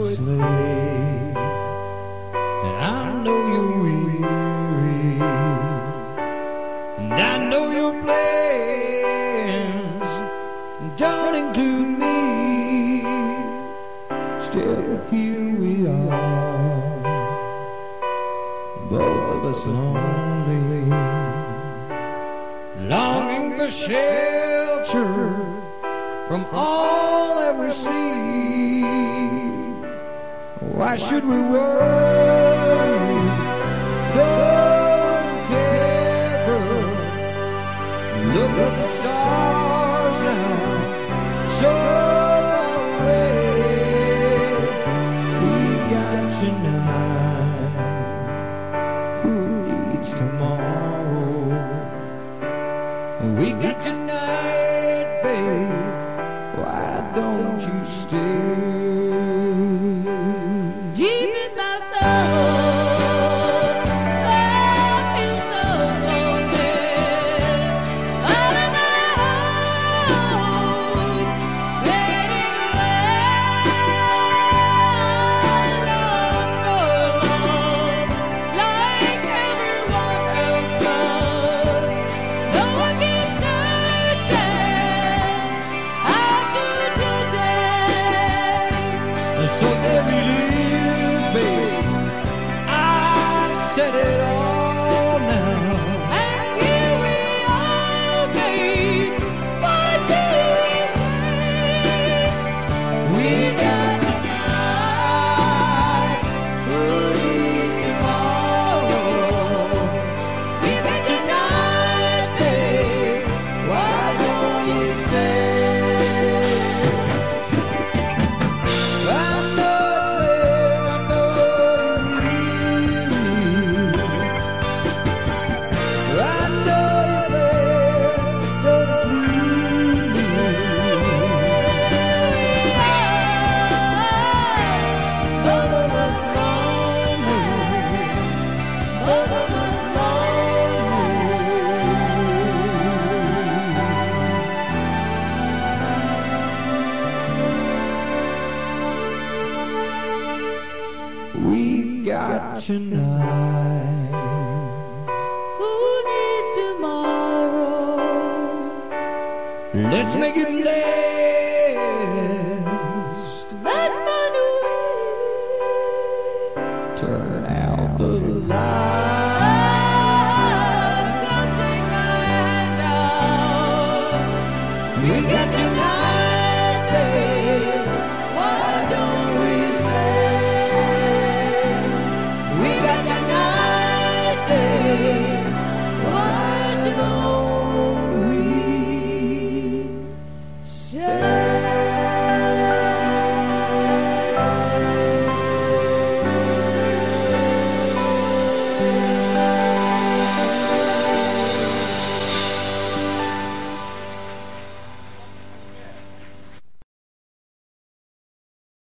it's late, and I know you're weary, and I know your plans don't include me. Still, here we are, both of us lonely, longing for shelter from all that we see. Why should we worry? No one cares, girl. Look at the stars now, so far away. We got tonight, who needs tomorrow? We got tonight, babe. Why don't you stay? Deep in my soul, I feel so lonely. All of my hopes fading away. Like everyone else does. No one keeps searching after today. So there it is, babe. I've said it all now. And here we are, babe. What do we say? We got tonight, who needs tomorrow? We got tonight, babe. Why don't you stay? I know it's late, I know you're weary. I know your plans don't include me. Both of us lonely, both of us lonely. We got tonight. Who needs tomorrow? Let's make it last. Let's find a way. Turn out the light. Come take my hand now. We got tonight.